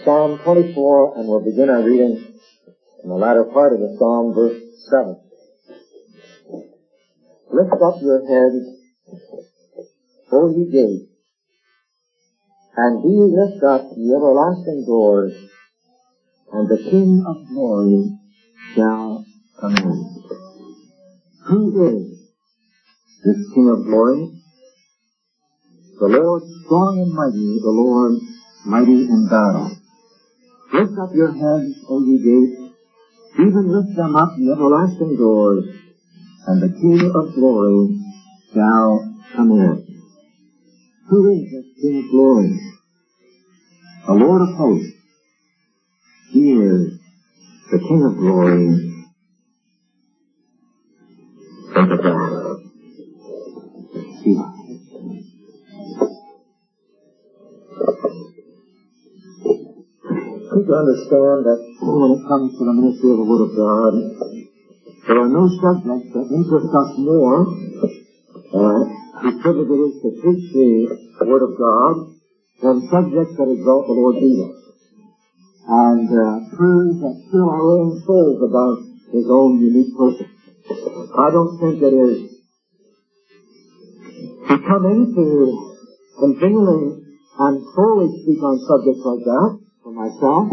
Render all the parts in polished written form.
Psalm 24, and we'll begin our reading in the latter part of the Psalm, verse 7. Lift up your heads, O ye gates, and be lift up the everlasting doors, and the King of glory shall come in. Who is this King of glory? The Lord strong and mighty, the Lord mighty in battle. Lift up your heads, O ye gates, even lift them up the everlasting doors, and the King of glory shall come in. Who is this King of glory? The Lord of hosts. He is the King of glory. Think of that. To understand that when it comes to the ministry of the Word of God, there are no subjects that interest us more whose privilege it is to preach the Word of God than subjects that exalt the Lord Jesus and truths that fill our own souls about His own unique person. I don't think it is becoming to continually and solely speak on subjects like that for myself.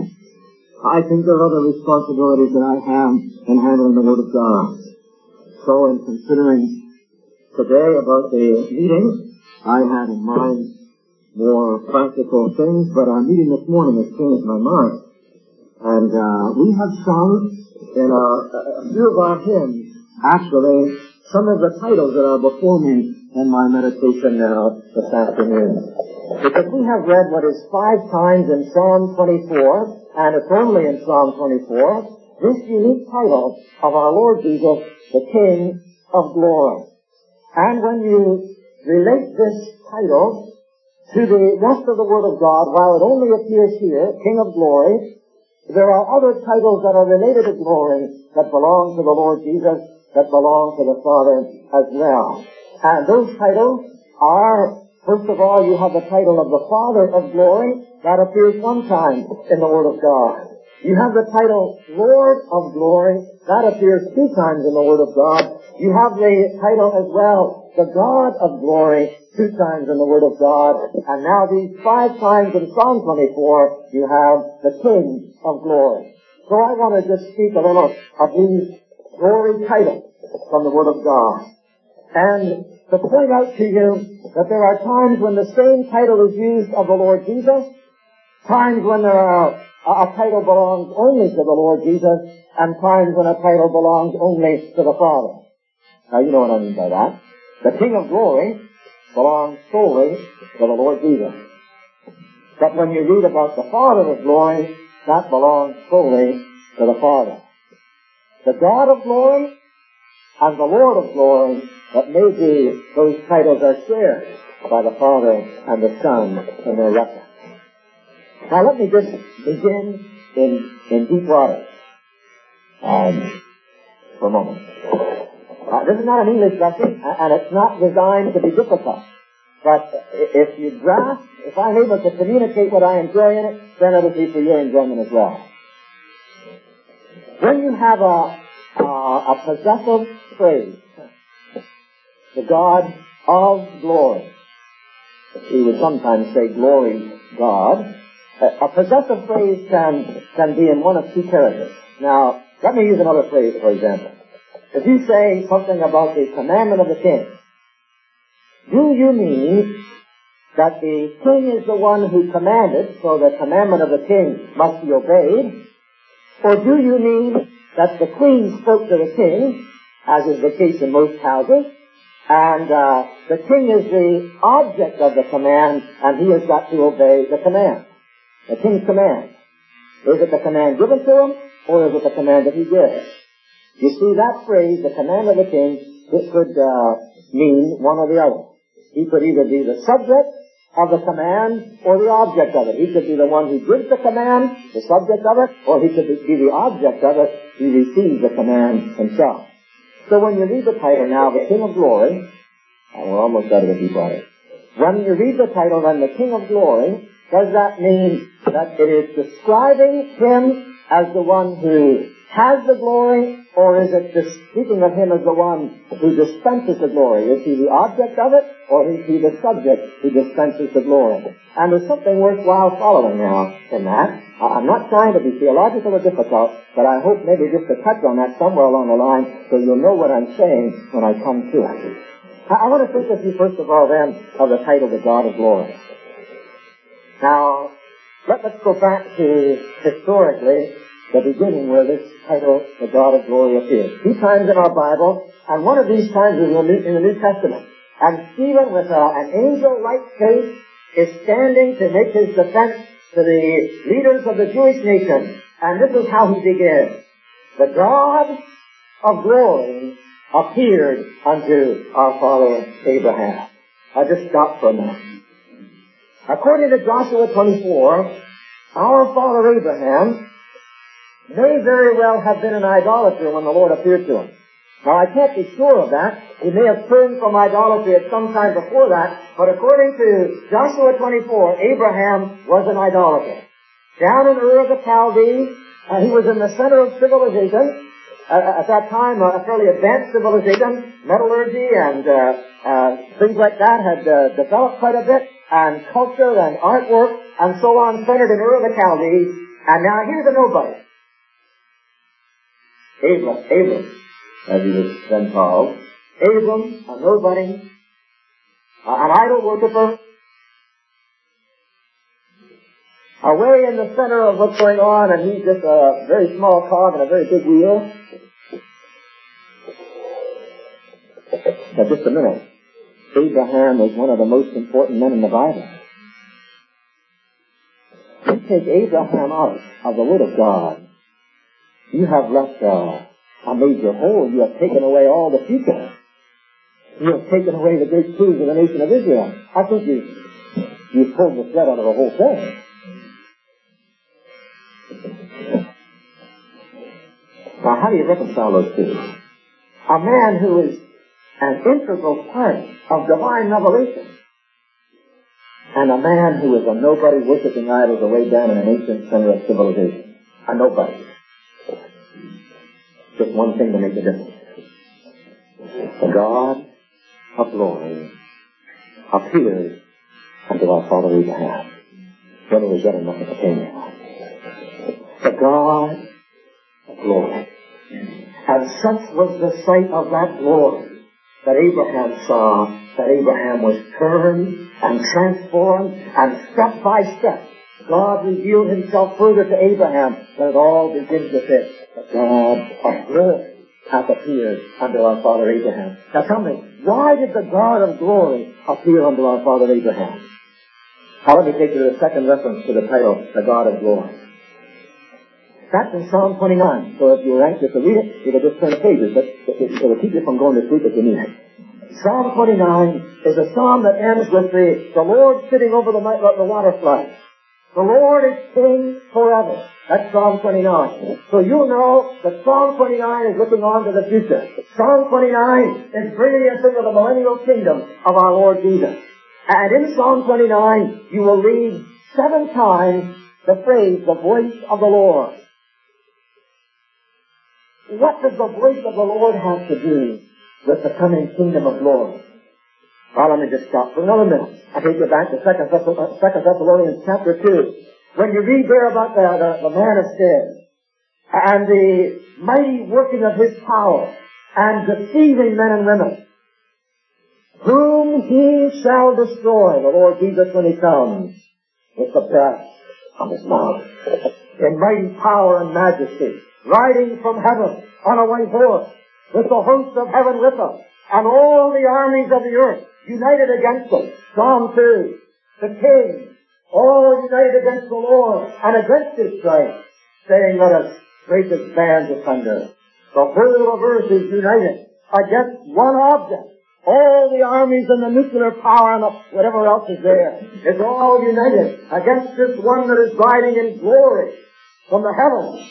I think there are other responsibilities that I have in handling the Word of God. So in considering today about the meeting, I had in mind more practical things, but our meeting this morning has changed my mind. And we have sung in a few of our hymns, actually, some of the titles that are before me in my meditation now this afternoon. Because we have read what is 5 times in Psalm 24, and it's only in Psalm 24, this unique title of our Lord Jesus, the King of Glory. And when you relate this title to the rest of the Word of God, while it only appears here, King of Glory, there are other titles that are related to glory that belong to the Lord Jesus, that belong to the Father as well. And those titles are, first of all, you have the title of the Father of Glory. That appears 1 time in the Word of God. You have the title Lord of Glory. That appears 2 times in the Word of God. You have the title as well, the God of Glory, 2 times in the Word of God. And now these 5 times in Psalm 24, you have the King of Glory. So I want to just speak a little of these glory titles from the Word of God. And to point out to you that there are times when the same title is used of the Lord Jesus, times when a title belongs only to the Lord Jesus, and times when a title belongs only to the Father. Now you know what I mean by that. The King of Glory belongs solely to the Lord Jesus. But when you read about the Father of Glory, that belongs solely to the Father. The God of Glory and the Lord of Glory, that maybe those titles are shared by the Father and the Son in their reference. Now let me just begin in deep water for a moment. This is not an English lesson, and it's not designed to be difficult. But if you grasp, if I'm able to communicate what I enjoy in it, then it'll be for your enjoyment as well. When you have a possessive phrase, the God of glory, we would sometimes say glory God, a possessive phrase can be in one of 2 characters. Now, let me use another phrase, for example. If you say something about the commandment of the king, do you mean that the king is the one who commanded, so the commandment of the king must be obeyed? Or do you mean that the queen spoke to the king, as is the case in most houses, and the king is the object of the command, and he has got to obey the command, the king's command? Is it the command given to him, or is it the command that he gives? You see, that phrase, the command of the king, it could mean one or the other. He could either be the subject of the command or the object of it. He could be the one who gives the command, the subject of it, or he could be the object of it. He receives the command himself. So when you read the title now, the King of Glory, and we're almost out of the deep water. When you read the title, then the King of Glory, Does that mean that it is describing him as the one who has the glory, or is it speaking of him as the one who dispenses the glory? Is he the object of it, or is he the subject who dispenses the glory? And there's something worthwhile following now in that. I'm not trying to be theological or difficult, but I hope maybe just to touch on that somewhere along the line so you'll know what I'm saying when I come to it. I want to think with you first of all then of the title, The God of Glory. Now, let's go back to, historically, the beginning where this title, The God of Glory, appears. 2 times in our Bible, and one of these times is in the New Testament. And Stephen, with an angel-like face, is standing to make his defense to the leaders of the Jewish nation. And this is how he begins. The God of glory appeared unto our father Abraham. I'll just stop for a minute. According to Joshua 24, our father Abraham may very well have been an idolater when the Lord appeared to him. Now, I can't be sure of that. He may have turned from idolatry at some time before that, but according to Joshua 24, Abraham was an idolater. Down in Ur of the Chaldees, he was in the center of civilization. At that time, a fairly advanced civilization, metallurgy and things like that had developed quite a bit, and culture and artwork and so on centered in Ur of the Chaldees. And now here's a nobody. Abram, as he was then called. Abram, a nobody, an idol worshiper, away in the center of what's going on, and he's just a very small cog in a very big wheel. Now, just a minute. Abraham is one of the most important men in the Bible. You take Abraham out of the Word of God, you have left a major hole. You have taken away all the future. You have taken away the great truths of the nation of Israel. I think you've pulled the thread out of the whole thing. Now, how do you reconcile those two? A man who is an integral part of divine revelation, and a man who is a nobody worshiping idols away down in an ancient center of civilization. A nobody. Just one thing to make a difference. The God of glory appeared unto our father Abraham when he was yet in Mesopotamia. The God of glory. And such was the sight of that glory that Abraham saw, that Abraham was turned and transformed, and step by step God revealed himself further to Abraham, but it all begins with this. The God of glory hath appeared unto our father Abraham. Now tell me, why did the God of glory appear unto our father Abraham? Now let me take you to the second reference to the title, The God of Glory. That's in Psalm 29. So if you're anxious to read it, you can just turn the pages, but it will keep you from going to sleep if you need it. Psalm 29 is a psalm that ends with the Lord sitting over the water flood. The Lord is King forever. That's Psalm 29. So you'll know that Psalm 29 is looking on to the future. Psalm 29 is bringing us into the millennial kingdom of our Lord Jesus. And in Psalm 29, you will read 7 times the phrase, the voice of the Lord. What does the voice of the Lord have to do with the coming kingdom of glory? Well, let me just stop for another minute. I'll take you back to 2 Thessalonians chapter 2. When you read there about the man of sin, and the mighty working of his power, and deceiving men and women, whom he shall destroy, the Lord Jesus, when he comes, with the breath of his mouth, in mighty power and majesty, riding from heaven on a white horse, with the hosts of heaven with him, and all the armies of the earth united against him. Psalm 2. The king, all united against the Lord and against his Christ, saying, let us break his bands asunder. The whole of earth is united against one object. All the armies and the nuclear power and whatever else is there is all united against this one that is riding in glory from the heavens.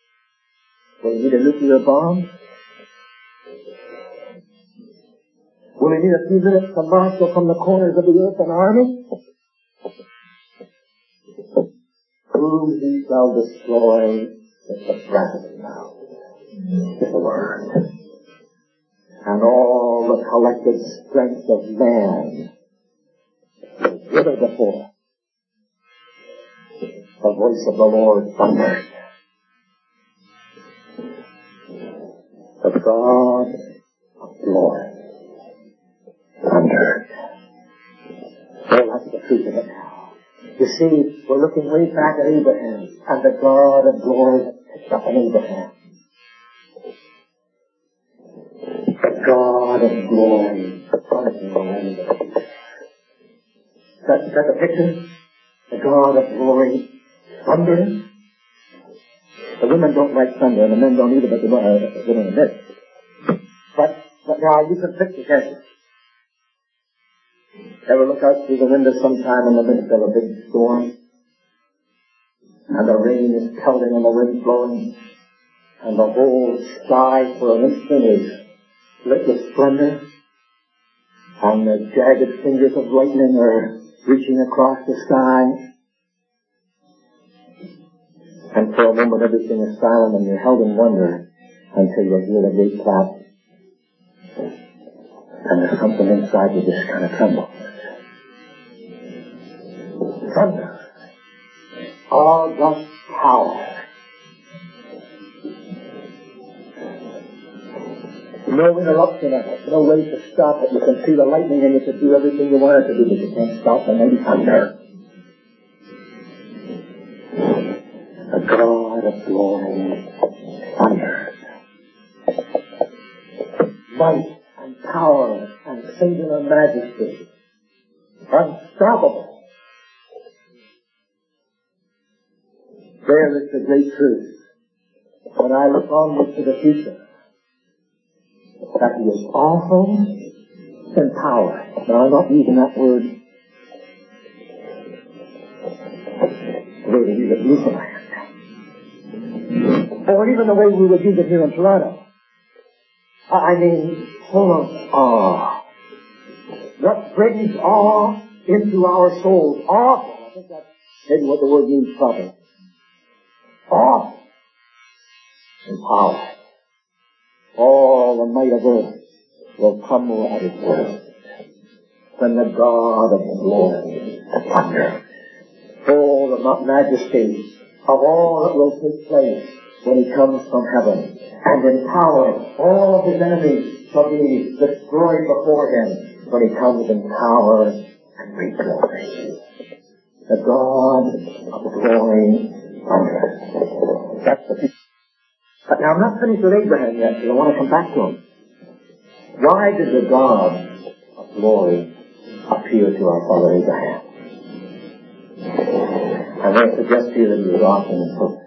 Will you need a nuclear bomb? Will he need a few minutes to marshal from the corners of the earth an army? Whom he shall destroy with the breath of his mouth, with the word. And all the collected strength of man will wither before the voice of the Lord thundered. The God of glory thundered. Oh, that's the truth of it now. You see, we're looking way back at Abraham, and the God of glory has picked up on Abraham. The God of glory thundering away the future. Is that the picture? The God of glory thundering. The women don't like thunder, and the men don't either, but they don't admit. But now you can picture, can't you? Ever look out through the window sometime in the midst of a big storm, and the rain is pelting and the wind blowing, and the whole sky for an instant is lit with splendor, and the jagged fingers of lightning are reaching across the sky, and for a moment everything is silent and you're held in wonder until you hear the great clap, and there's something inside you just kind of trembles. Thunder. August power. No interruption of it. No way to stop it. You can see the lightning and you can do everything you want it to do, but you can't stop the mighty thunder. The God of glory thunders. Might and power and singular majesty. Unstoppable. There is the great truth. When I look onward to the future, that he is awful in power. Now, I'm not using that word the way we use it in Newfoundland, or even the way we would use it here in Toronto. I mean, full of awe. That brings awe into our souls. Awful. I think that's maybe what the word means properly. Awe and power. All the might of earth will come at his word. When the God of glory thunders. Oh, the majesty of all that will take place when he comes from heaven. And in power, all of his enemies shall be destroyed before him when he comes in power and great glory. The God of glory thunders. That's the future. But now I'm not finished with Abraham yet, because I want to come back to him. Why did the God of glory appear to our father Abraham? I want to suggest to you that he was often in purpose.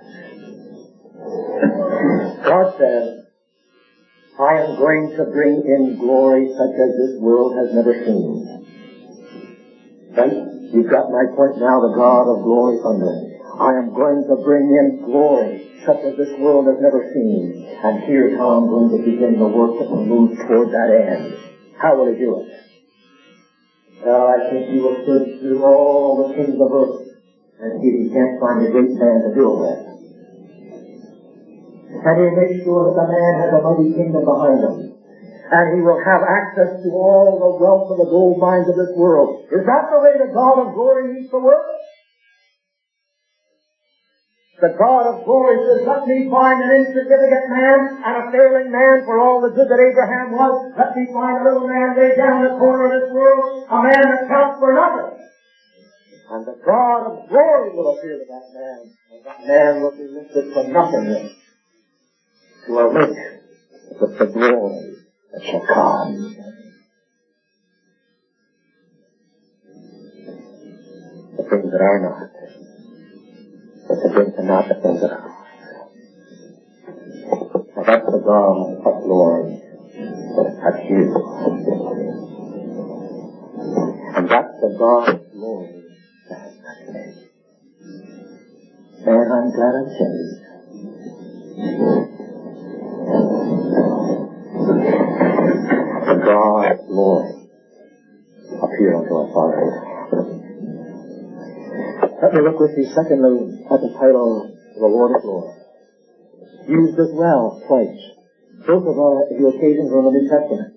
God said, I am going to bring in glory such as this world has never seen. Right? You've got my point now, the God of glory thundering. I am going to bring in glory such as this world has never seen. And here's how I'm going to begin the work that will move toward that end. How will he do it? Well, I think he will search through all the kings of earth and see if he can't find a great man to do it with. And he'll make sure that the man has a mighty kingdom behind him. And he will have access to all the wealth of the gold mines of this world. Is that the way the God of glory needs to work? The God of glory says, let me find an insignificant man and a failing man for all the good that Abraham was. Let me find a little man way down the corner of this world, a man that counts for nothing. And the God of glory will appear to that man, and that man will be lifted from nothingness to a link with the glory that shall come. The things that are not, but to bring to naught the things that are. Now that's the God of glory. That's you. And that's the God of glory that has touched me. And I'm glad I'm saved. The God of glory Let me look with you secondly at the title, The Lord of Glory. Used as well twice. Both of the occasions are in the New Testament.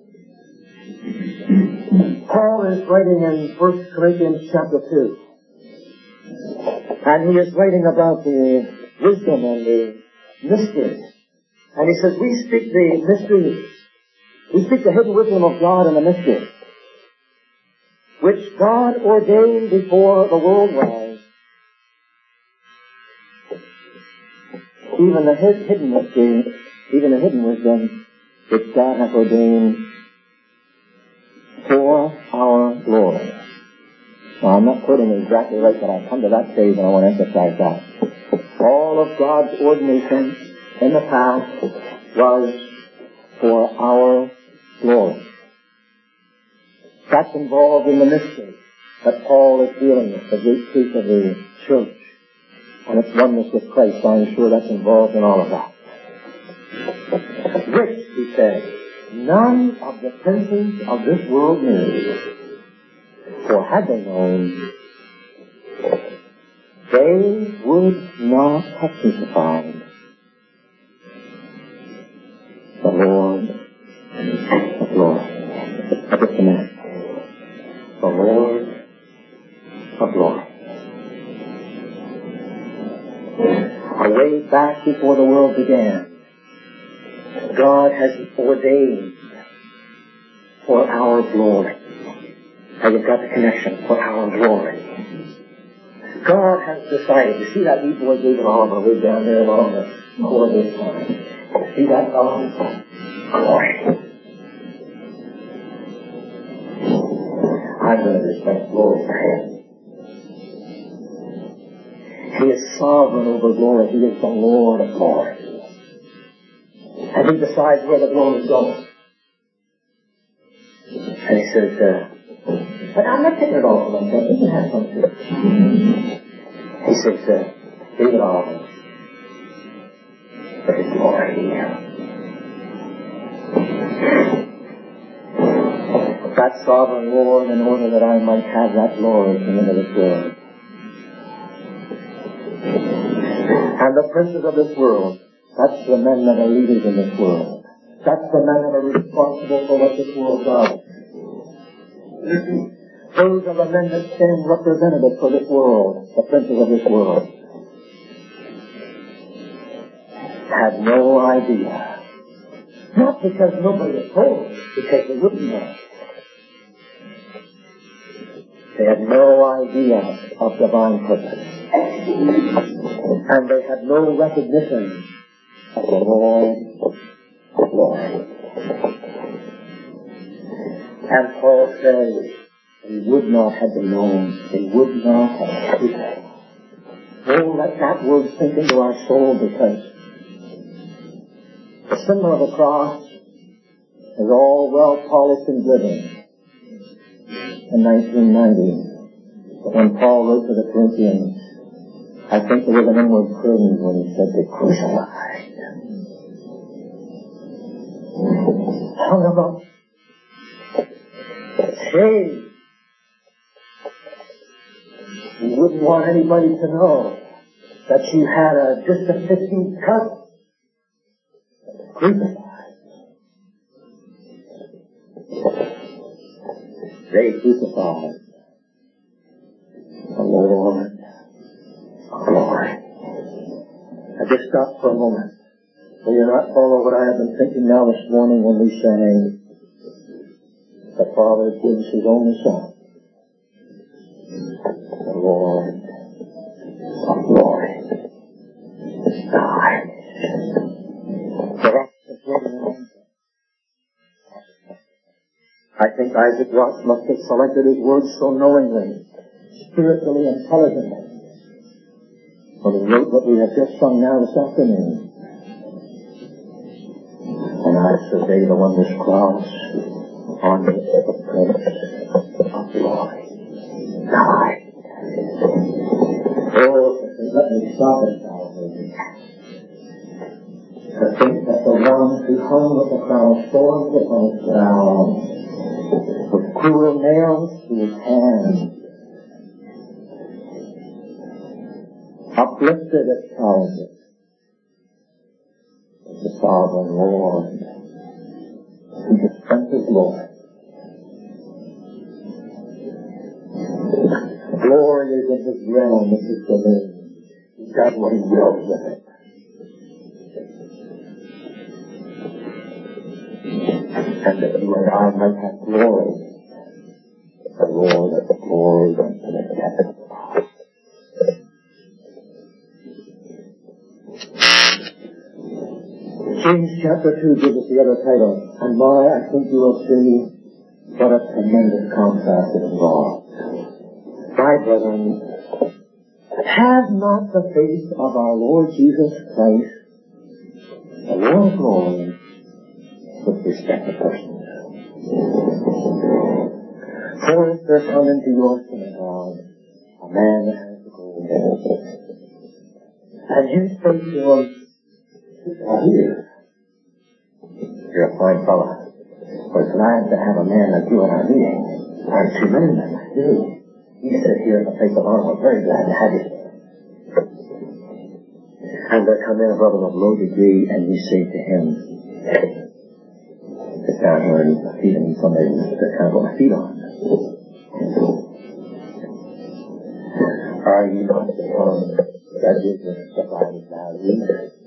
Paul is writing in 1 Corinthians chapter 2. And he is writing about the wisdom and the mysteries. And he says, we speak the mysteries. We speak the hidden wisdom of God and the mysteries, which God ordained before the world was, even the hidden mystery, even the hidden wisdom, which God hath ordained for our glory. Now, I'm not quoting it exactly right, but I've come to that stage and I want to emphasize that. All of God's ordination in the past was for our glory. That's involved in the mystery that Paul is dealing with, the great truth of the church and its oneness with Christ. I'm sure that's involved in all of that. Which, he said, none of the princes of this world knew, for had they known, they would not have crucified the Lord of glory. Just a minute. The Lord of glory. Way back before the world began, God has ordained for our glory. Now you've got the connection, for our glory. God has decided. You see that wee boy David Oliver way down there along the corridor time? See that fellow? Glory. I'm going to respect glory for him. He is sovereign over glory. He is the Lord of glory. And he decides where the glory is going. And he says, but I'm not taking it all for myself. You can have some too. He says, David Oliver, for his glory. That sovereign Lord, in order that I might have that glory, came into this world. And the princes of this world, that's the men that are leaders in this world. That's the men that are responsible for what this world does. Those are the men that stand representative for this world, the princes of this world. Had no idea. Not because nobody had told them, because they wouldn't know. They had no idea of divine purpose. And they had no recognition of the Lord of glory. And Paul says, he would not have been known. He would not have been. Oh, let that word sink into our soul, because the symbol of the cross is all well polished and glittering. In 1990, when Paul wrote to the Corinthians, I think there was an inward cringe when he said they crucified. Hung about. Shame. You wouldn't want anybody to know that you had just a 15th cut. Crucified. They crucified the Lord of glory. I just stopped for a moment. Will you not follow what I have been thinking now this morning when we sang, the Father gives His only Son, the Lord of glory. Died. I think Isaac Watts must have selected his words so knowingly, spiritually intelligently, when he wrote what we have just sung now this afternoon. And I survey the wondrous cross on the Prince of Glory. Died. Oh, let me stop it now. To think that the one who hung with the crown of thorns upon his brow, with cruel nails to his hands, uplifted at Calvary as the sovereign Lord. He dispenses Lord. Glory is in His realm, it's His domain. He does what He wills with it. And that you and I might have glory. The Lord of the glory and the heaven. James chapter 2 gives us the other title. And I think you will see what a tremendous contrast it involves. My brethren, has not the face of our Lord Jesus Christ, the Lord of glory, with respect to persons? For if there come into your synagogue a man that has the gold head, and you say to him, here, you're a fine fellow. We're glad to have a man like you in our meeting. There aren't too many men like you. You sit here in the face of honor. We're very glad to have you. And there come in a brother of low degree, and you say to him, sit down here and eat my feet, and somebody to kind of put my feet on. Are you not the one that is the divine value?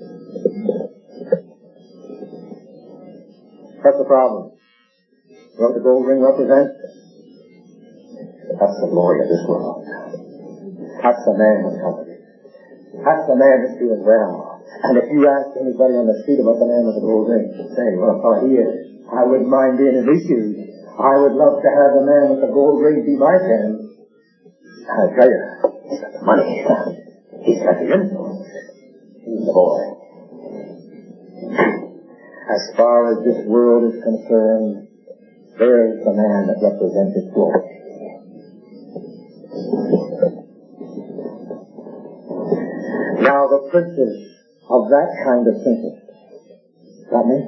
What's the problem? What the gold ring represents? That's the glory of this world. That's the man who's coming. That's the man who's doing well. And if you ask anybody on the street about the man with the gold ring, say, what a fellow he is, I wouldn't mind being in his shoes. I would love to have the man with the gold ring be my friend. I tell you, he's got the money. He's got the influence. He's the boy. As far as this world is concerned, there's the man that represents its glory. Now the princes of that kind of thinking, got me?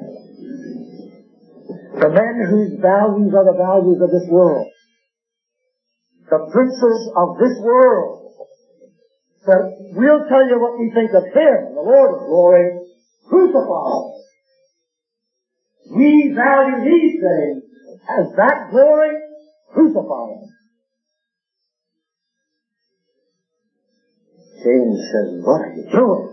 The men whose values are the values of this world, the princes of this world, said, we'll tell you what we think of Him, the Lord of glory, crucified. We value these things as that glory, crucified. James says, what are you doing?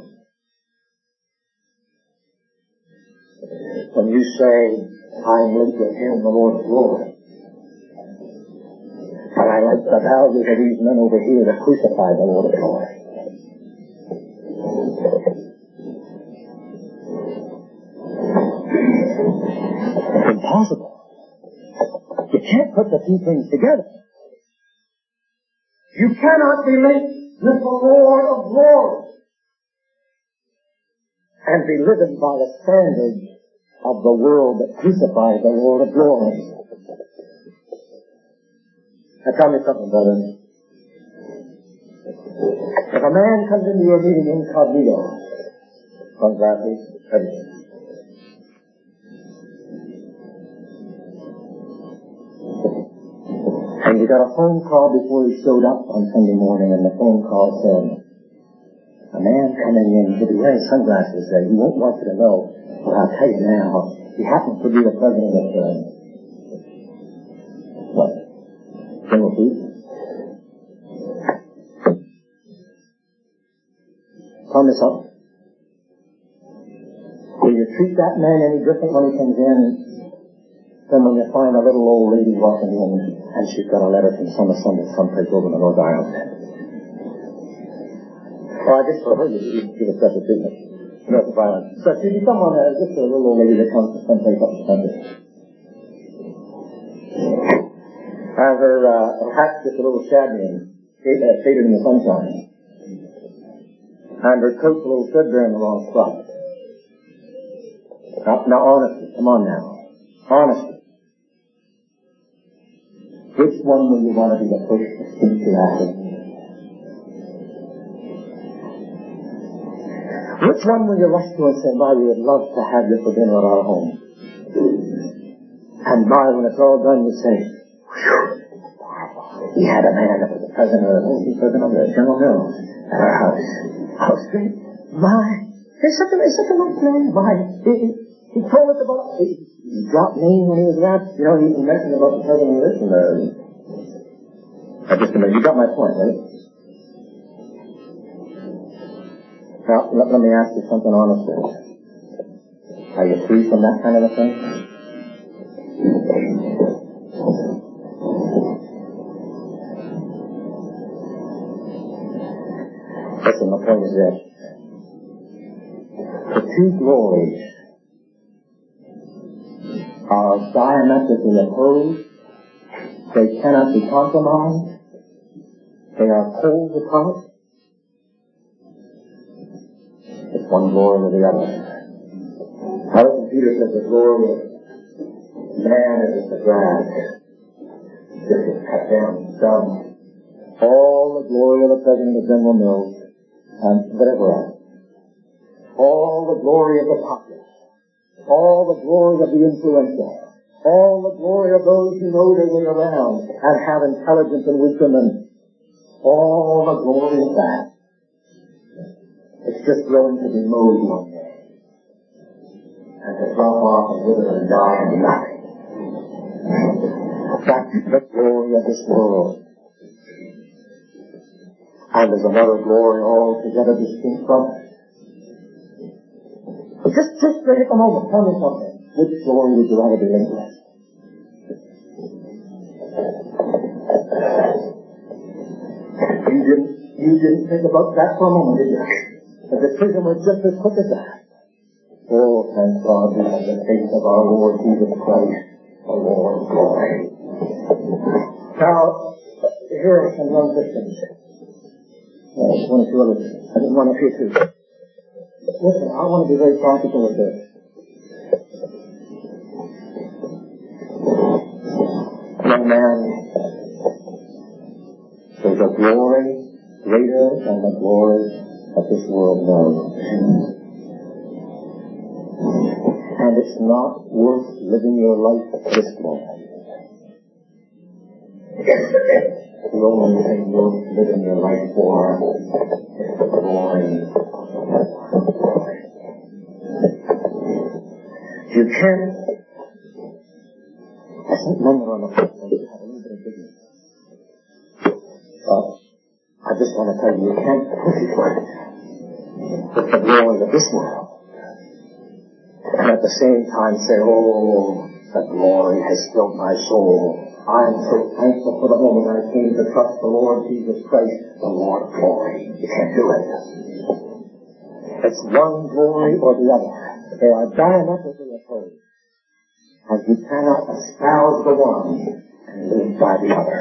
When you say, I'm linked with Him, the Lord of glory, but I like the values of these men over here that crucified the Lord of glory. It's impossible. You can't put the two things together. You cannot be linked with the Lord of glory and be living by the standards of the world that crucifies the Lord of glory. Now tell me something, brother. If a man comes into your meeting incognito, sunglasses, everything, and you got a phone call before he showed up on Sunday morning, and the phone call said, a man coming in, he'll be wearing sunglasses there. He won't want you to know, but I'll tell you now, he happens to be the president of what? General Foods? Tell me something. Will you treat that man any different when he comes in than when you find a little old lady walking in and she's got a letter from someplace over in the North Island? Well, I guess for her you give a special treatment. North Island. So she'd be someone, just a little old lady that comes from someplace up the country. And her hat's just a little shabby and faded in the sunshine. And her coat's a little threadbare in the wrong spot. Now, honestly, come on now. Honestly. Which one will you want to be the first to speak to after? Which one will you rush to and say, my, we would love to have you for dinner at our home? And my, when it's all done, you say, whew, he had a man that was the president of the General Mills. How strange. He's such a nice man. He told us about, he dropped names when he was around. You know, he mentioned about the president of this and just a minute, you got my point, right? Now, let me ask you something honestly. Are you free from that kind of a thing? Listen, the point is this. The two glories are diametrically opposed. They cannot be compromised. They are poles apart. It's one glory or the other. Harrison Peter says the glory of man is as the grass. This is cut down, done. All the glory of the president of General Mills and whatever else. All the glory of the populace. All the glory of the influential. All the glory of those who know their way around and have intelligence and wisdom and all the glory of that. It's just going to be mowed one day. And to drop off and wither and die and nothing. That's the glory of this world. And there's another glory altogether distinct from it. Just take a moment, tell me something. Which glory would you rather be linked with? You didn't think about that for a moment, did you? The decision was just as quick as that. Oh, thank God we have the face of our Lord Jesus Christ, the Lord of glory. Now, here are some young Christians. One or two others. I didn't want to hear too. Listen, I want to be very practical with this. Young man, there's a glory greater than the glory that this world knows. And it's not worth living your life this glory. The only thing worth living your life for is the glory of the glory. You can't. I think men are on the front line have a little bit of dignity. But I just want to tell you, you can't push it with the glory of this world. And at the same time say, oh, the glory has filled my soul. I am so thankful for the moment I came to trust the Lord Jesus Christ, the Lord of glory. You can't do it. It's one glory or the other. They are diametrically opposed. And you cannot espouse the one and live by the other.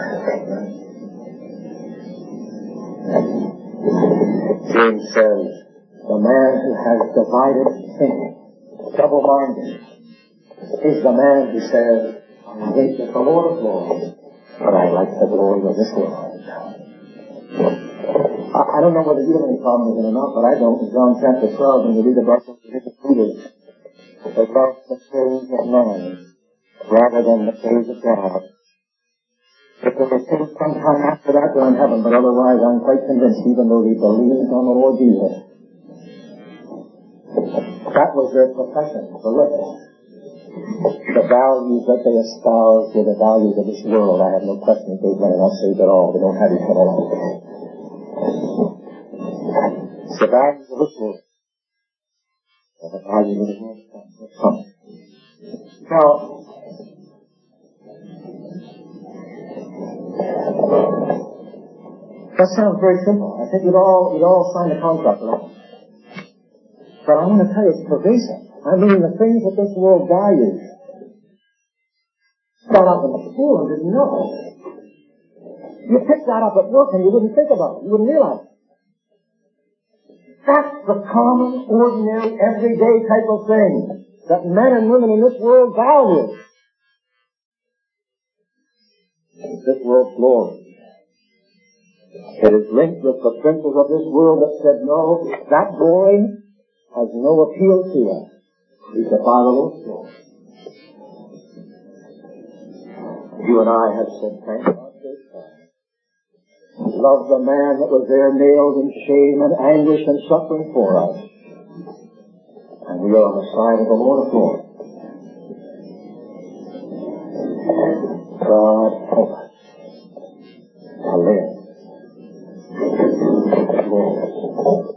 James says, the man who has divided thinking, double-minded, is the man who says, I hate the Lord of glory, but I like the glory of this world. I don't know whether you have any problem with it or not, but I don't. In John chapter 12, when you read about the religious leaders, they love the praise of man rather than the praise of God. If they were saved sometime after that, they're in heaven, but otherwise I'm quite convinced, even though they believed on the Lord Jesus, that was their profession, the lips. The values that they espouse were the values of this world. I have no question that they've run enough saved at all. They don't have eternal life. It's the values of this world. And the values of the world come. Now, that sounds very simple. I think we'd all sign the contract with that. But I want to tell you, it's pervasive. I mean, the things that this world values start out in school and didn't know. You picked that up at work and you wouldn't think about it. You wouldn't realize it. That's the common, ordinary, everyday type of thing that men and women in this world value. It's this world's glory. It is linked with the princes of this world that said, no, that glory has no appeal to us. He's the Father of glory. You and I have said, thank God for His Son. loved the man that was there nailed in shame and anguish and suffering for us. And we are on the side of the Lord of glory. God help us to live glorious,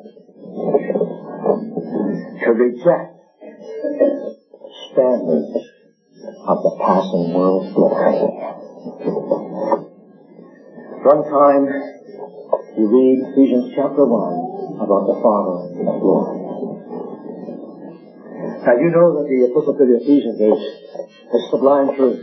to reject the standards of the passing world's glory. One time, you read Ephesians chapter 1 about the Father of glory. Now you know that the epistle to the Ephesians is sublime truth.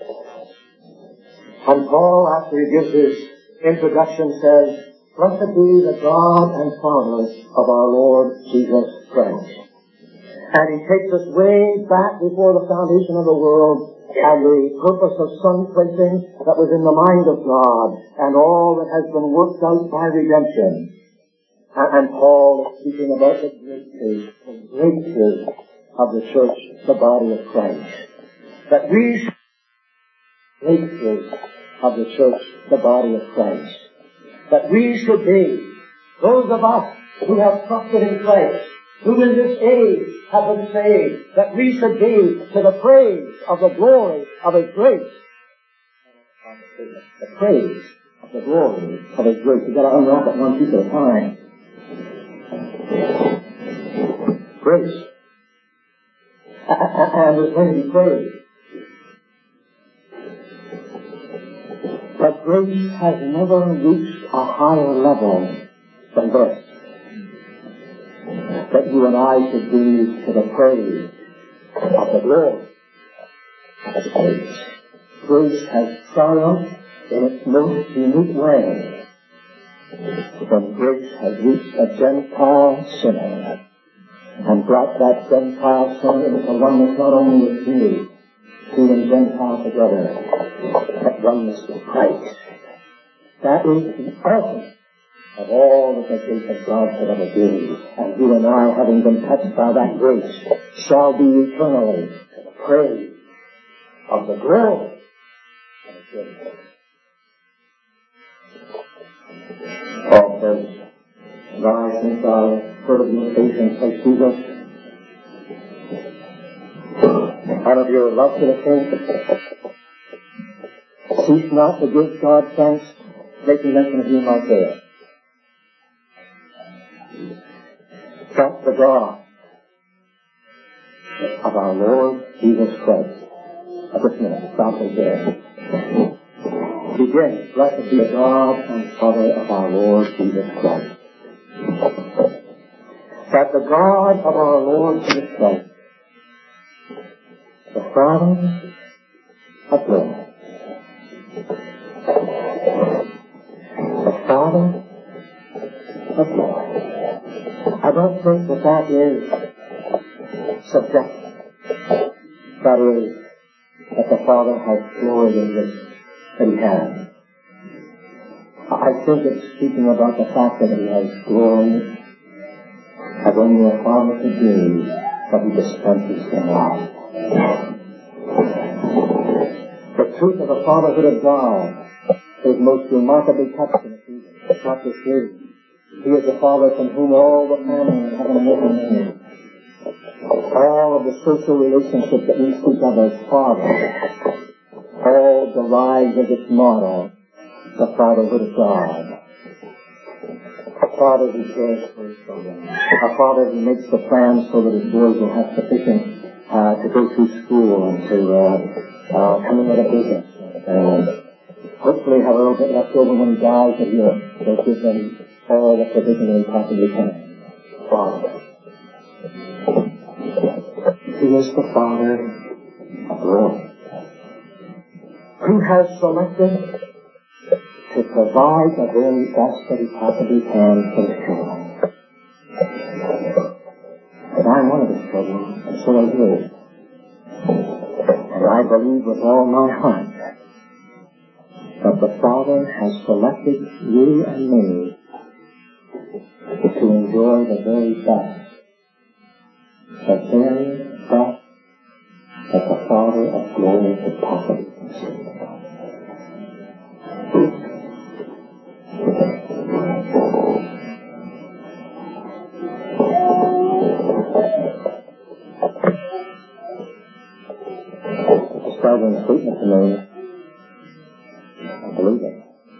And Paul, after he gives his introduction, says, "Blessed be the God and Father of our Lord Jesus Christ." And he takes us way back before the foundation of the world and the purpose of son placing that was in the mind of God and all that has been worked out by redemption. And Paul is speaking about the great truth of the church, the body of Christ. That we great truth of the church, the body of Christ. That we should be, those of us who have trusted in Christ, who in this age have been saved, that we should be to the praise of the glory of His grace. The praise of the glory of His grace. You've got to unwrap it one piece at a time. Grace. And there's going to be praise. But grace has never reached a higher level than this. That you and I should be to the praise of the glory of His grace. Grace has triumphed in its most unique way when grace has reached a Gentile sinner and brought that Gentile sinner into oneness not only with Jew and Gentile together, but oneness with Christ. That is the ultimate of all that the grace of God could ever do. And you and I, having been touched by that grace, shall be eternally to the praise of the glory of His grace. Paul says, "And I, since I heard of your faith in Christ Jesus, and of your love to the saints, cease not to give God thanks, making mention of you in my prayer." Thank the God of our Lord Jesus Christ. At this minute, stop right there. Begin. Blessed be the God and Father of our Lord Jesus Christ. That the God of our Lord Jesus Christ, the Father of glory, the Father of glory. I don't think that is subjective. That is, that the Father has glory in this that He has. I think it's speaking about the fact that He has glory as only a Father could do, but He dispenses in love. The truth of the fatherhood of God is most remarkably touched in Ephesians chapter 3. He is the Father from whom all the family in heaven and earth are named. All of the social relationships that we speak of as Father, all derives as its model the fatherhood of God. A Father who cares for His children. A Father who makes the plans so that His boys will have sufficient to go through school and to come in with a business. And hopefully have a little bit left over when He dies, that He'll give them all the provision He possibly can. Father. He is the Father of glory, who has selected to provide the very best that He possibly can for His children. And I'm one of His children, and so are you. And I believe with all my heart that the Father has selected you and me to enjoy the very best, that the Father of glory could possibly conceive. know, I believe it.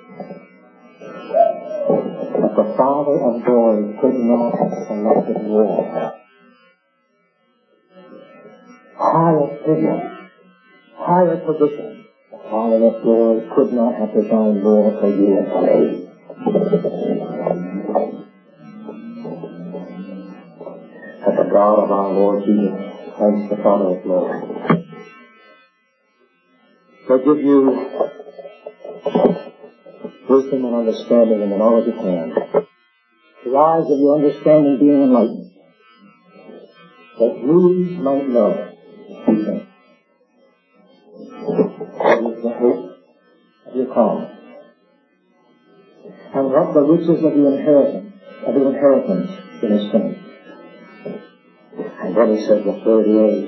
But the Father of glory could not have selected war. Higher figure, higher position. The Father of glory could not have designed more for you and for me. But the God of our Lord Jesus Christ, the Father of glory, will give you wisdom and understanding in the knowledge of Him. The eyes of your understanding being enlightened, that you might know what is the hope of your calling, and what the riches of the inheritance in His saints. And then He said, the third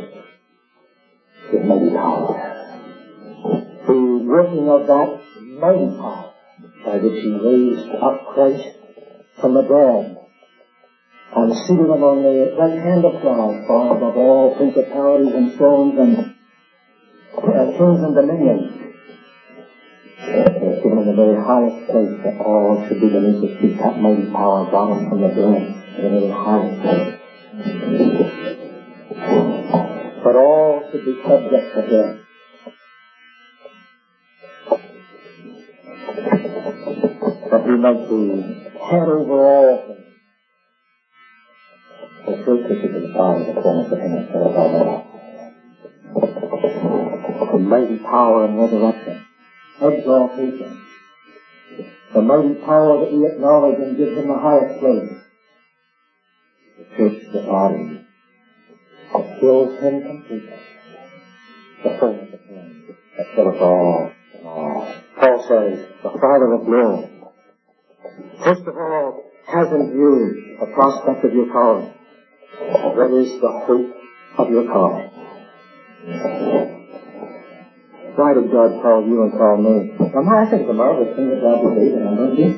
is mighty power. The working of that mighty power by which He raised up Christ from the dead and seated Him on the right hand of God, far above all principalities and thrones and kings and dominions. He has given Him the very highest place that all should be beneath His feet. That mighty power brought Him from the dead to the very highest place. But all should be subject to Him. That He might be head over all things. The church is the Father, the fullness of Him instead of all. The mighty power and resurrection, exaltation, the mighty power that we acknowledge and give Him the highest place. The church, the body, that fills Him completely. The fullness of Him that filleth all in all. Paul says, the Father of glory, first of all, has in view the prospect of your calling. What is the hope of your calling? Why did God call you and call me? Now, I think it's a marvelous thing that God did Abraham, don't you?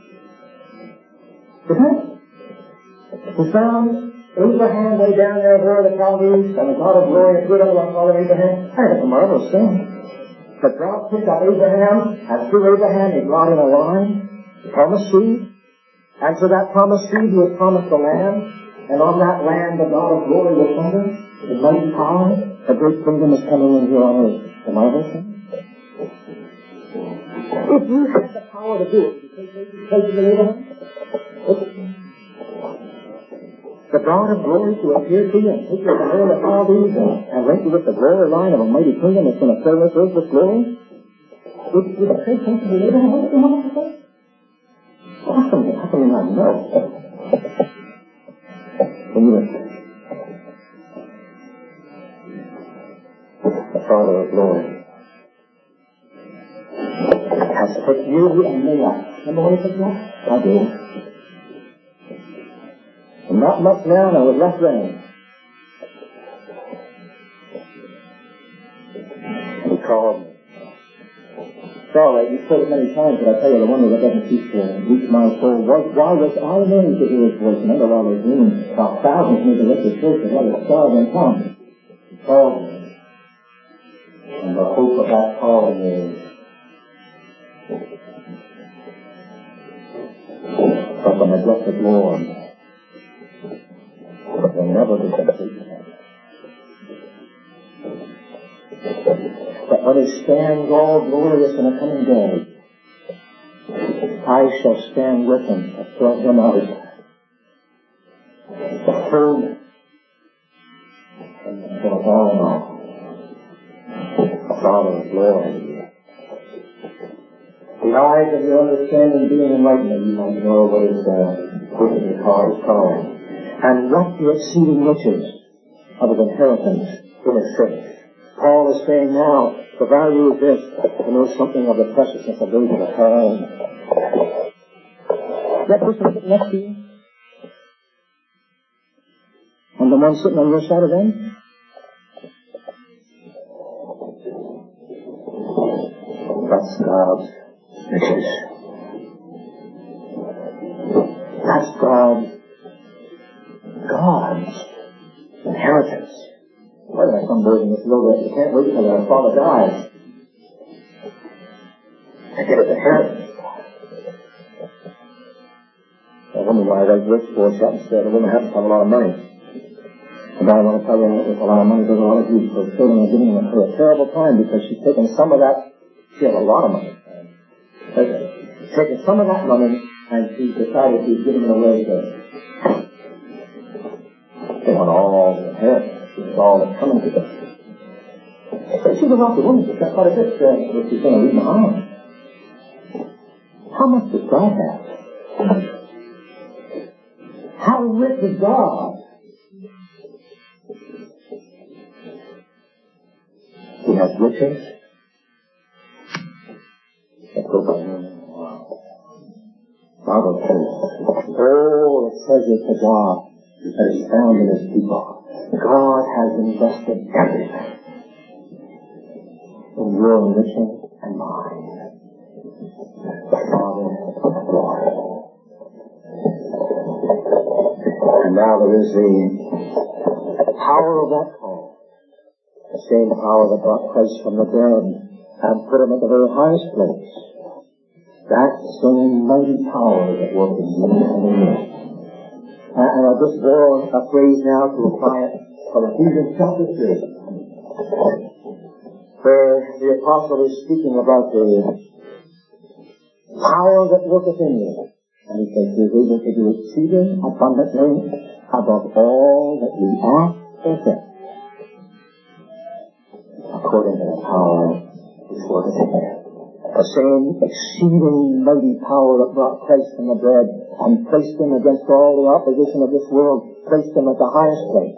Isn't it? He found Abraham way down there where the Chaldees, and the God of glory appeared unto our father Abraham. I think it's a marvelous thing. But God picked up Abraham, and through Abraham He brought in a line, the promised seed, and to that promised seed He was promised the land, and on that land the God of glory will thunder, His mighty power, a great kingdom is coming in here on earth. The marvelous thing. If you had the power to do it, would you take the place of Abraham? The God of glory to appear to you and take you from all the Chaldees and link you with the glory line of a mighty kingdom that's going to fill this earth with glory? Would you take the place of Abraham? What do you want to say? How can you not know? The Father of glory has put you and me up. Remember when He put you up? I do. And not much now, there was less rain. And He called me. It's all right, you've said it many times, but I tell you, the one that doesn't keep reach my soul. Why was I made to hear His voice? Remember all those dreams, about thousands need to lift His voice and let it starve and come. He called me. And the hope of that calling is that the majestic Lord will never be complete. That when He stands all glorious in a coming day, I shall stand with Him to fill Him out the fullness and the all in all. The Father of glory. The eyes of your understanding being enlightened, that you might know what is within your heart calling, and what the exceeding riches of His inheritance in His saints. Paul is saying now, the value is this, to know something of the preciousness of those that are called. That person sitting next to you? And the one sitting on your side of them? That's God's riches. That's God's inheritance. Why do I some boys in this world that you can't wait till their father dies? to get his inheritance. A woman I worked for shot and said, a woman happens to have a lot of money. And I want to tell you, with a lot of money, there's a lot of use. So children are giving her a terrible time because she's taking some of that. She has a lot of money. She's taking some of that money and she's decided she's giving it away to they want all the inheritance. It's all that's coming to them. She's a wealthy woman. She's got quite a bit that she's going to leave behind. How much does God have? How rich is God? He has riches. Let's go back. Bible says, all the treasures of God that is found in His people. God has invested everything in your enriching and mine. The Father of glory. And now there is the power of that call. The same power that brought Christ from the dead and put Him at the very highest place. That same mighty power that works in you and in me. And I just borrow a phrase now to apply it from Ephesians chapter 3, where the apostle is speaking about the power that worketh in you. And he says he is able to do exceeding abundantly above all that we ask or think, according to the power which worketh in you. The same exceeding mighty power that brought Christ from the dead and placed Him against all the opposition of this world, placed Him at the highest place.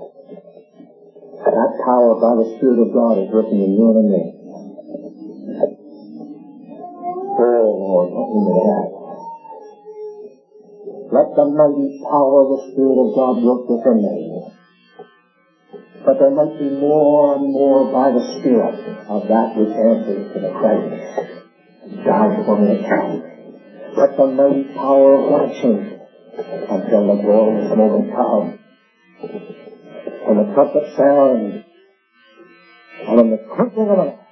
That power by the Spirit of God is working in you and in me. Oh Lord, help me with that. Let the mighty power of the Spirit of God work within me. But there might be more and more by the Spirit of that which answers to the Christ and died for me at Calvary. Let the mighty power of God change it until the glorious moment comes. When the trumpet sounds, and in the twinkling of an eye,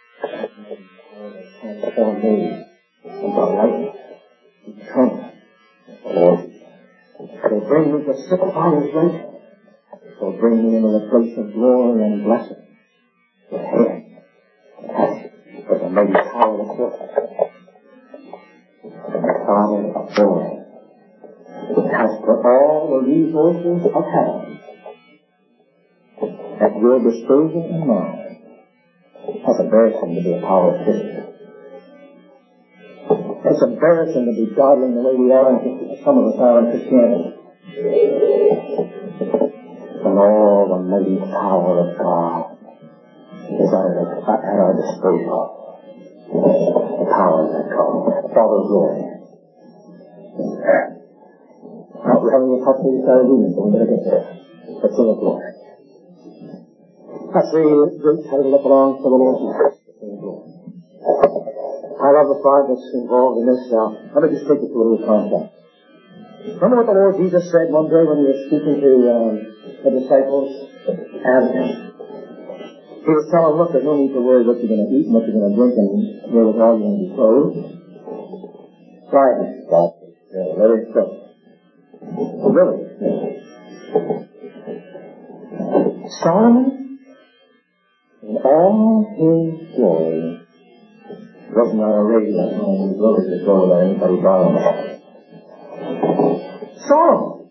transform me into light eternal. Lord, will bring me to sit by His right. Will bring me into the place of glory and blessing. With Him, with the mighty power of God, and the Father of glory, has put all the resources of heaven at your disposal and mine. That's embarrassing to be a power of Christian. It's embarrassing to be godly the way we are, some of us are in Christianity. And all the mighty power of God is at our disposal. The power that comes. Father, glory. Now, we're having a couple of reading, so we're going to get there. The King of Glory. That's the great title that belongs to the Lord Jesus. I love the part that's involved in this. Let me just take it to a little context. Remember what the Lord Jesus said one day when He was speaking to the disciples? And He was telling them, look, there's no need to worry what you're going to eat and what you're going to drink and where you're going to be clothed. Right. Let it go. Really? Solomon, in all his glory, was not arrayed like his glory to go without anybody bowing down. Solomon.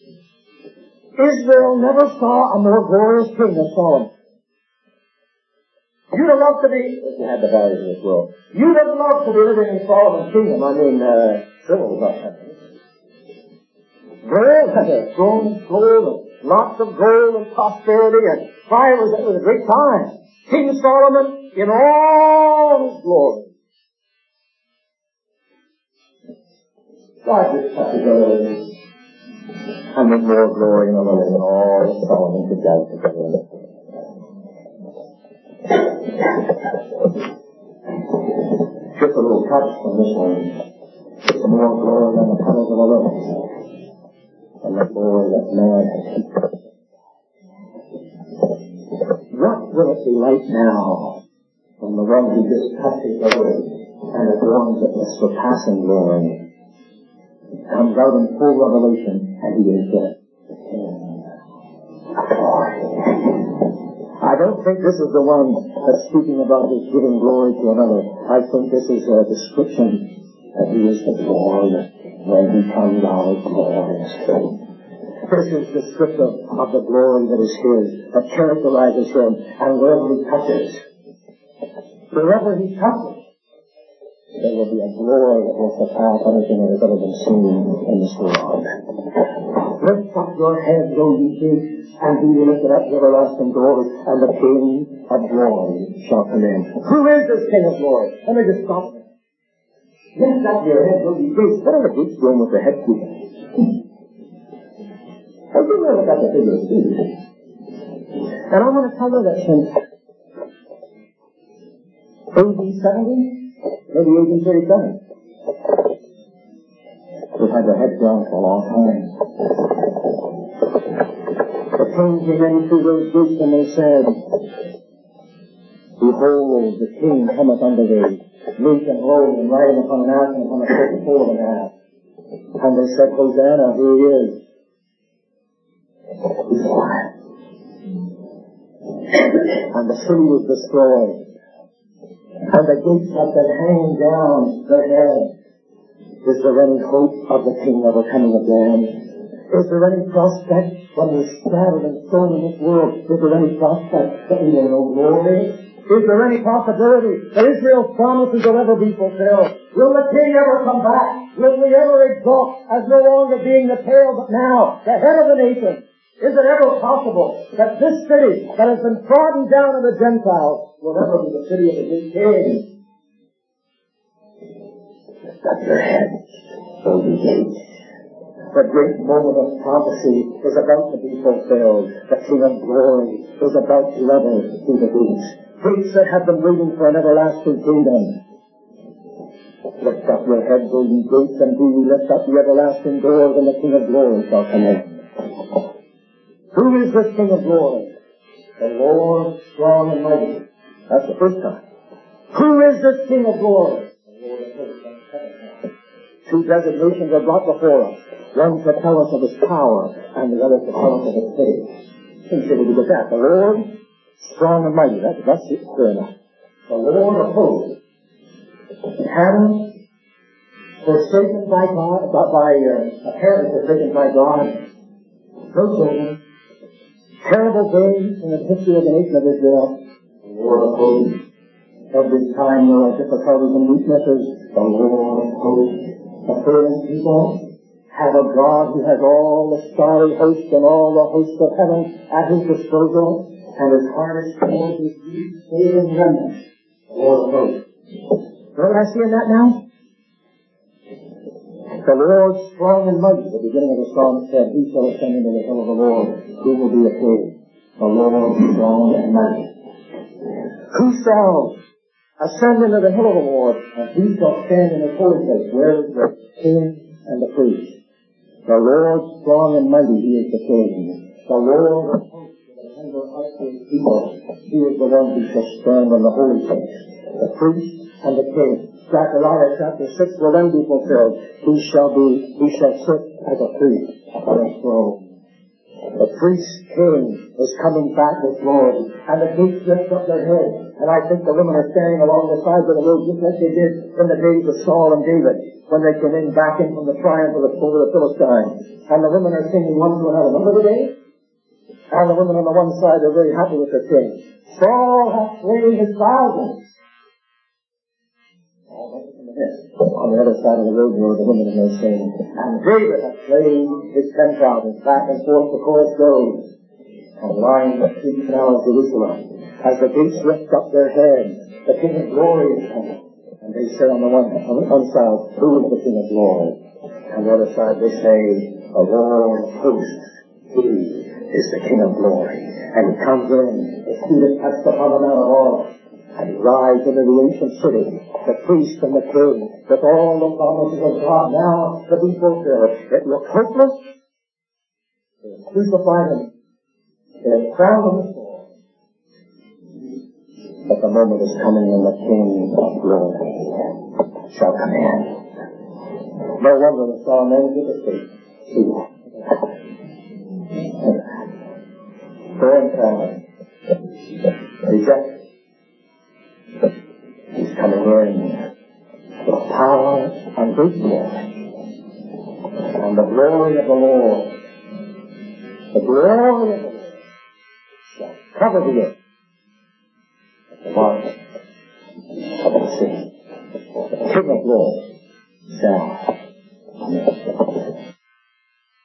Israel never saw a more glorious king than Solomon. You'd have loved to be, if you had the values of this world, you'd have loved to be living in Solomon's kingdom. I mean, civil about that. Gold, lots of gold and prosperity, and fire was a great time. King Solomon in all his glory. God just put together and with more glory and honor than all that Solomon could gather together. Just a little touch from this one. Just more glory than the petals of a rose. And the glory that man has heaped. What will it be like now from the one who just touches the rose? and adorns it with surpassing glory. Comes out in full revelation, and he is the King of glory. I don't think this is the one that's speaking about his giving glory to another. I think this is a description that he is the glorious when he comes out gloriously. This is descriptive of the glory that is his, that characterizes him, and wherever he touches, there will be a glory that will surpass anything that has ever been seen in this world. Lift up your head, O ye gates, and be lifted up the everlasting doors, and the King of glory shall come in. Who is this King of glory? Let me just stop there. Lift up your head, O ye gates. What are the gates doing with the head people? I think we'll look at the figure of speech. And I want to tell you that since AD 70, maybe AD 37, we've had their heads down for a long time. The king came in through those gates and they said, Behold, the king cometh unto thee, meek and lowly, and riding upon an ass and upon a certain foal of an ass. And they said, Hosanna, here he is. And the city was destroyed. And the gates have been hanging down their heads. Is there any hope of the king ever coming again? Is there any prospect when we're scattered and thrown in this world? Is there any prospect that we will know glory? Is there any possibility that Israel's promises will ever be fulfilled? Will the king ever come back? Will we ever exalt as no longer being the tail but now the head of the nation? Is it ever possible that this city that has been trodden down of the Gentiles will ever be the city of the great king? Lift up your heads, O ye gates. The great moment of prophecy is about to be fulfilled. The King of glory is about to level through the gates. Gates that have been waiting for an everlasting kingdom. Lift up your heads, O ye gates, and do ye lift up the everlasting doors, and the King of glory shall come in. Who is this King of glory? The Lord strong and mighty. That's the first time. Who is this King of glory? The Lord of hosts. That's the second time. Two designations are brought before us. One to tell us of his power, and the other to tell us of his city. Consider to get that. The Lord strong and mighty. That's it. Fair enough. The Lord of hosts. Having forsaken by God, apparently forsaken by God, no children. Terrible days in the history of the nation of Israel. The Lord of hosts. Every time there are difficulties and weaknesses, the Lord of hosts. The failing people have a God who has all the starry hosts and all the hosts of heaven at his disposal, and his heart is towards his weak, failing remnant. The Lord of hosts. Know what I see in that now? The Lord strong and mighty. The beginning of the psalm said, Who shall ascend into the hill of the Lord? Who will be afraid? The Lord strong and mighty. Who shall ascend into the hill of the Lord? And who shall stand in his holy place? Where is the king and the priest? The Lord strong and mighty, he is the king. The Lord of hosts, the tender heart of his people, he is the one who shall stand in the holy place. The priest and the king. Zechariah chapter 6 will then be fulfilled. He shall sit as a priest on a throne. The priest king is coming back with glory, and the gates lift up their heads. And I think the women are standing along the sides of the road just like they did in the days of Saul and David, when they came in back in from the triumph over the Philistines. And the women are singing one to another. Remember the day? And the women on the one side are very happy with their king. Saul hath slain his thousands. On the other side of the road were the women and they sing, and David hath slain his 10,000. Back and forth the chorus goes, and line the streets now of Jerusalem. As the gates lift up their heads, the King of glory is coming. And they say on the one side, Who is the King of glory? On the other side they say, The Lord of hosts, he is the King of glory. And he comes in, his feet are touched upon the Mount of Olives. And he rides into the ancient city, the priest and the king, with all the promises of God now to be fulfilled. It looked hopeless. They have crucified him. They have crowned him with thorns. But the moment is coming when the King of glory shall come in. No wonder the psalm ends with a faith. Born proud, rejected. He's coming in with power and great glory. And the glory of the Lord, the glory of the Lord, shall cover the earth as the mark of the city. The King of glory shall